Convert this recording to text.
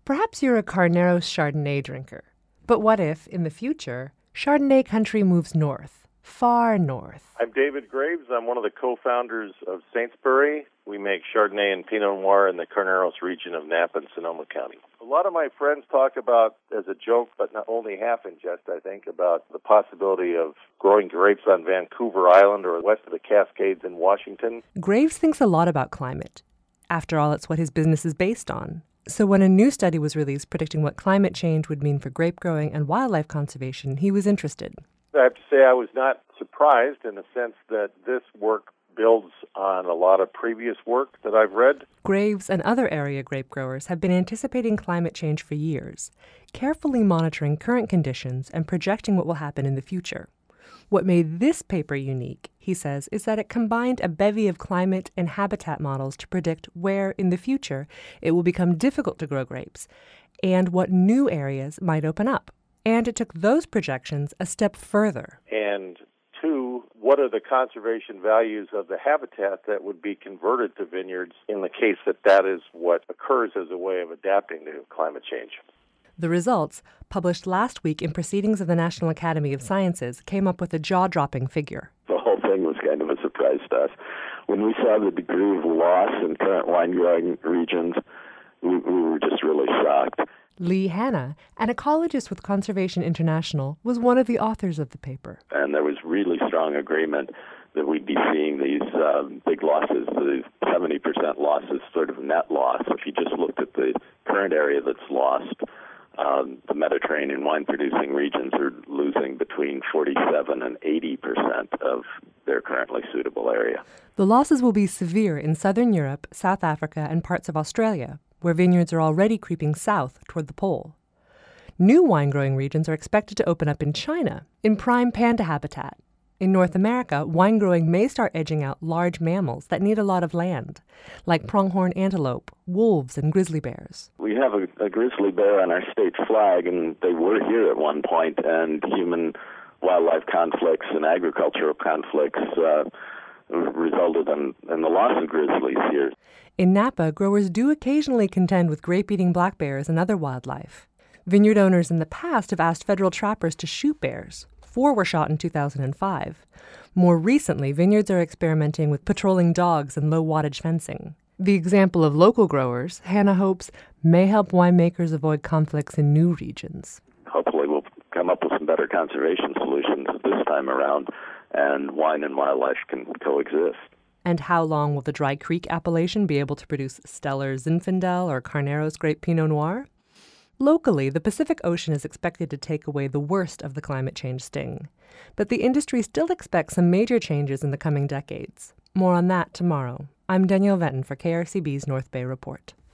Perhaps you're a Carneros Chardonnay drinker. But what if, in the future, Chardonnay country moves north, far north? I'm David Graves. I'm one of the co-founders of Saintsbury. We make Chardonnay and Pinot Noir in the Carneros region of Napa and Sonoma County. A lot of my friends talk about, as a joke, but not only half in jest, I think, about the possibility of growing grapes on Vancouver Island or west of the Cascades in Washington. Graves thinks a lot about climate. After all, it's what his business is based on. So when a new study was released predicting what climate change would mean for grape growing and wildlife conservation, he was interested. I have to say I was not surprised in the sense that this work builds on a lot of previous work that I've read. Graves and other area grape growers have been anticipating climate change for years, carefully monitoring current conditions and projecting what will happen in the future. What made this paper unique, he says, is that it combined a bevy of climate and habitat models to predict where, in the future, it will become difficult to grow grapes, and what new areas might open up. And it took those projections a step further. And two, what are the conservation values of the habitat that would be converted to vineyards in the case that that is what occurs as a way of adapting to climate change? The results, published last week in Proceedings of the National Academy of Sciences, came up with a jaw-dropping figure. The whole thing was kind of a surprise to us. When we saw the degree of loss in current wine-growing regions, we were just really shocked. Lee Hanna, an ecologist with Conservation International, was one of the authors of the paper. And there was really strong agreement that we'd be seeing these big losses, these 70% losses, sort of net loss. If you just looked at the current area that's lost, the Mediterranean wine-producing regions are losing between 47 and 80% of their currently suitable area. The losses will be severe in southern Europe, South Africa, and parts of Australia, where vineyards are already creeping south toward the pole. New wine-growing regions are expected to open up in China, in prime panda habitat. In North America, wine growing may start edging out large mammals that need a lot of land, like pronghorn antelope, wolves, and grizzly bears. We have a grizzly bear on our state flag, and they were here at one point, and human-wildlife conflicts and agricultural conflicts resulted in the loss of grizzlies here. In Napa, growers do occasionally contend with grape-eating black bears and other wildlife. Vineyard owners in the past have asked federal trappers to shoot bears. 4 were shot in 2005. More recently, vineyards are experimenting with patrolling dogs and low-wattage fencing. The example of local growers, Hannah hopes, may help winemakers avoid conflicts in new regions. Hopefully we'll come up with some better conservation solutions this time around, and wine and wildlife can coexist. And how long will the Dry Creek appellation be able to produce Stellar Zinfandel or Carneros Grape Pinot Noir? Locally, the Pacific Ocean is expected to take away the worst of the climate change sting. But the industry still expects some major changes in the coming decades. More on that tomorrow. I'm Danielle Venton for KRCB's North Bay Report.